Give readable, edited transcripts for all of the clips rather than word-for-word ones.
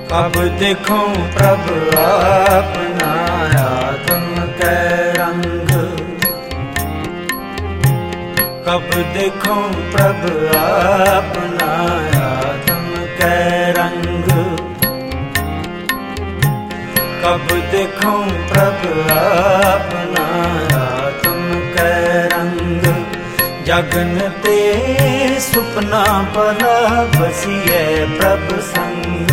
अब देखूं प्रभु अपना आत्म के रंग। कब देखूं प्रभु अपना आत्म के रंग। कब देखूं प्रभु अपना आत्म के रंग। जगन ते सुपना भला बसिए प्रभु संग।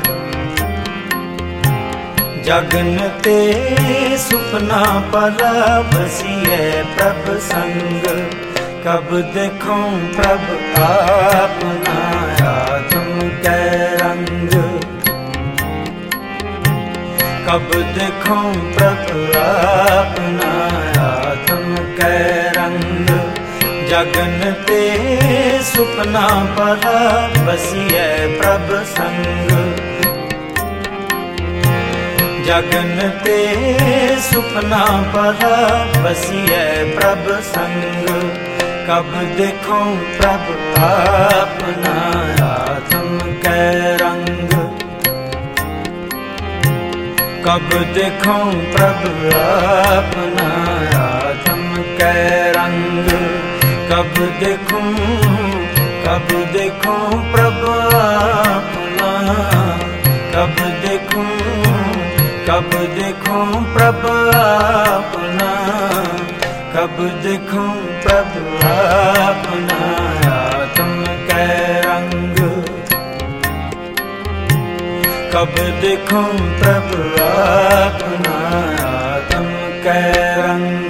जगन ते सुपना भला बसिए प्रभु संग। कब देखूं प्रभु अपना आत्म के रंग। कब देखूं प्रभु अपना आत्म के रंग। जगन ते सुपना भला बसिए प्रभु संग। जगन ते सुपना भला बसिए प्रभु संग। कब देखूं प्रभु अपना आत्म के रंग। कब देखूं प्रभु अपना आत्म के रंग। कब देखूं प्रभु अपना। कब देखूं प्रभु अपना। कब देखूं प्रभु अपना आत्म के रंग। कब देखूं प्रभु अपना आत्म के रंग।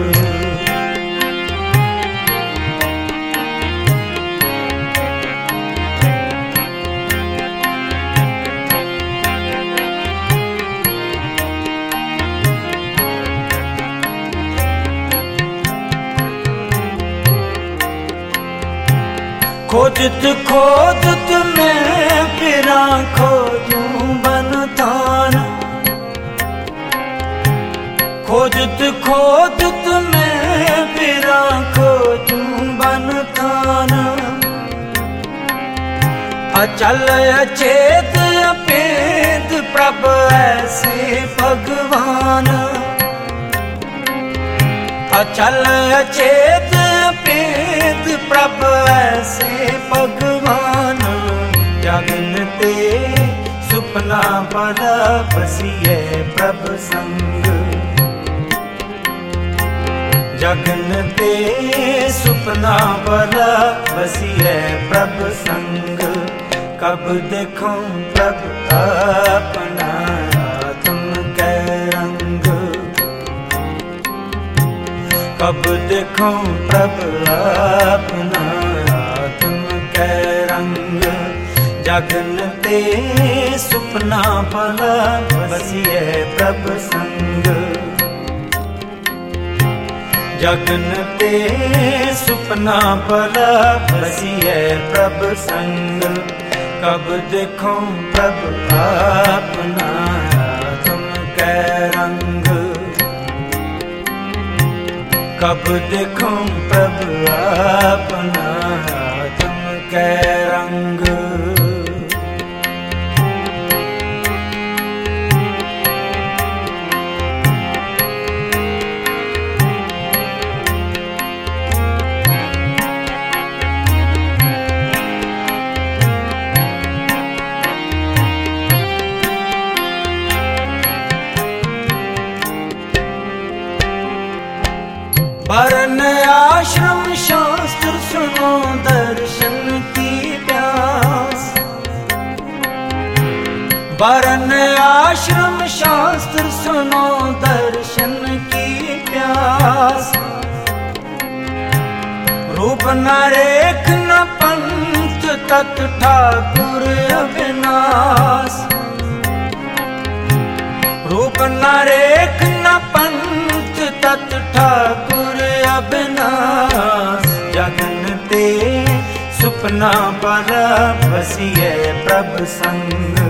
खोजत मैं फिरा खोजूं बन थान। खोजत मैं फिरा खोजूं बन थान। अचल अचेत अपेत प्रभु ऐसे भगवान। अचल अचेत अपेत प्रभु ऐसे भगवान। जगन ते सुपना भला बसिए प्रभु संग। जगन ते सुपना भला बसिए प्रभु संग। कब देखूं प्रभु अपना आत्म के रंग। कब देखूं प्रभु अपना आत्म के रंग। जगन ते सुपना भला बसिए प्रभु संग। जगन ते सुपना भला बसिए प्रभु संग। कब देखूं प्रभु अपना आत्म के रंग। कब देखूं प्रभु अपना आत्म के रंग। वरन आश्रम शास्त्र सुनो दर्शन की प्यास। वरन आश्रम शास्त्र सुनो दर्शन की प्यास। रूप न रेख न पंथ तत् ठाकुर अविनाश। रूप न रेख न पंथ तत् ठाकुर अविनाश। जगन ते सुपना भला बसिए प्रभु संग।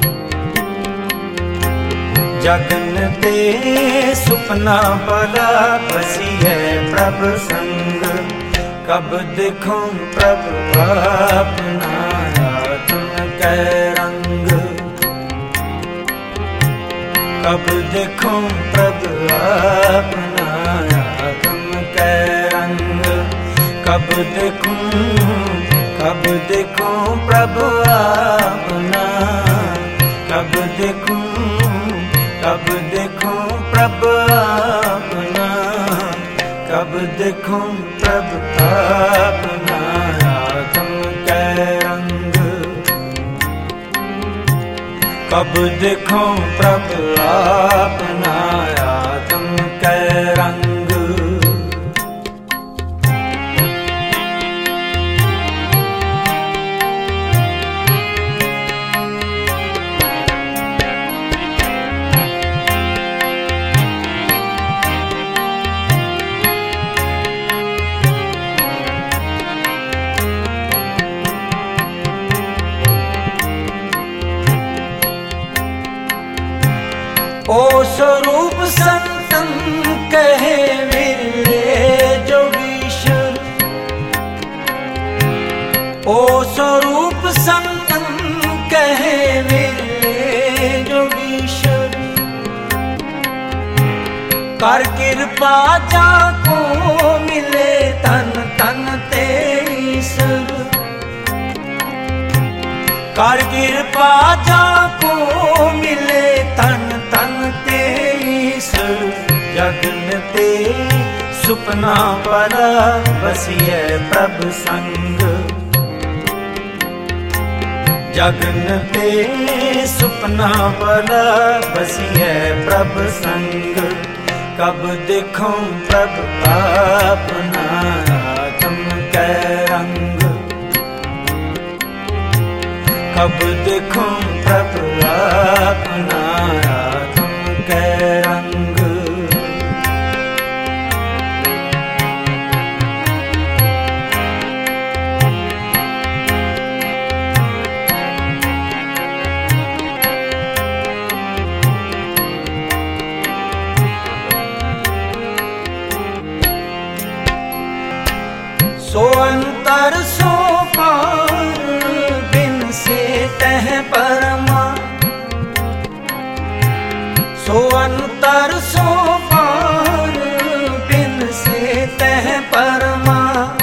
जगन ते सुपना भला बसिए प्रभु संग। कब देखूं प्रभु अपना आत्म के रंग। कब देखूं प्रभु अपना आत्म कै रंग। कब देखूं प्रभु अपना। कब देखूं प्रभु अपना। कब देखूं प्रभु अपना आत्म कै रंग। कब देखूं प्रभु अपना आत्म कै रंग। ओ स्वरूप संतन कहे विरले जोगीश्वर। ओ स्वरूप संतन कहे विरले जोगीश्वर। कर कृपा जाको मिले तन तन ते ईश्वर। कर कृपा जाको मिले तन तन ते ईश्वर। जगन ते सुपना पला बसिए प्रभु संग। जगन ते सुपना पला बसिए प्रभु संग। कब देखूं प्रभु अपना आत्म कै रंग। कब देखूं प्रभु अपना आत्म कै रंग। सो अंतर सो पार बिन से तह परमा। सो अंतर सो पार बिन से तह परमा।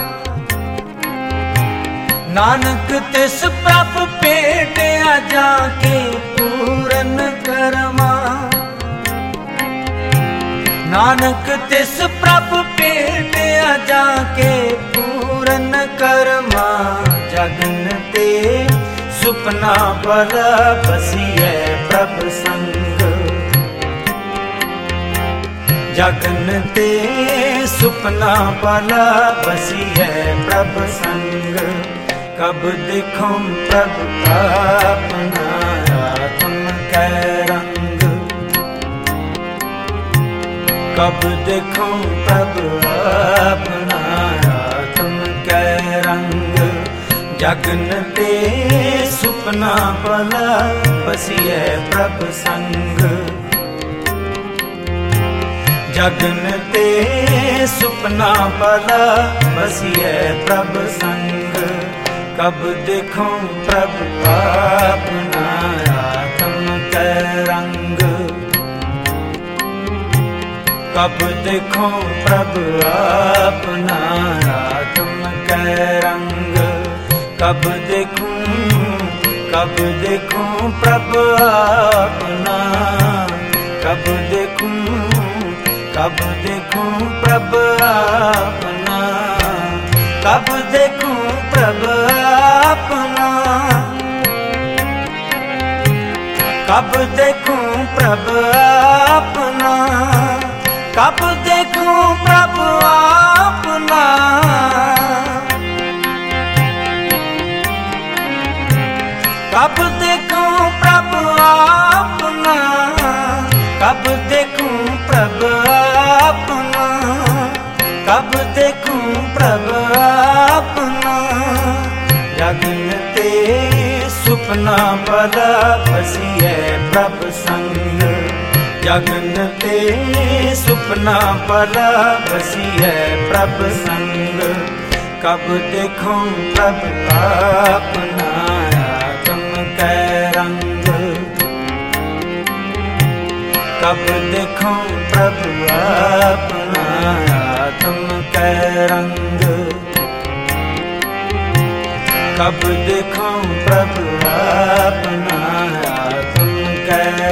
नानक तिस प्रभ पेट जाके पूरन करमा। नानक तिस प्रभ पेट जाके पूरन करमा। जगन ते सुपना भला बसिए प्रभु संग। जगन ते सुपना भला बसिए प्रभु संग। कब देखूं प्रभु अपना आत्म कै रंग। कब देखूं प्रभु अपना आत्म कै रंग। जगन ते सुपना भला बसिए प्रभु संग। जगन ते सुपना भला बसिए प्रभु संग। कब देखूं प्रभु अपना आत्म कै रंग। कब देखूं प्रभु अपना आत्म कै रंग। कब देखूं प्रभु अपना। कब देखूं प्रभु अपना। कब देखूं प्रभु अपना। कब देखूं प्रभु अपना। कब देखूं प्रभु अपना। कब देखूं प्रभु अपना। कब देखूं प्रभु अपना। कब देखूं प्रभु अपना। जगन ते सुपना भला बसिए प्रभु संग। जगन ते सुपना भला बसिए प्रभु संग। कब देखूं प्रभु अपना आत्म कै रंग। कब देखूं प्रभु अपना आत्म कै रंग, कब देखूं प्रभु अपना आत्म कै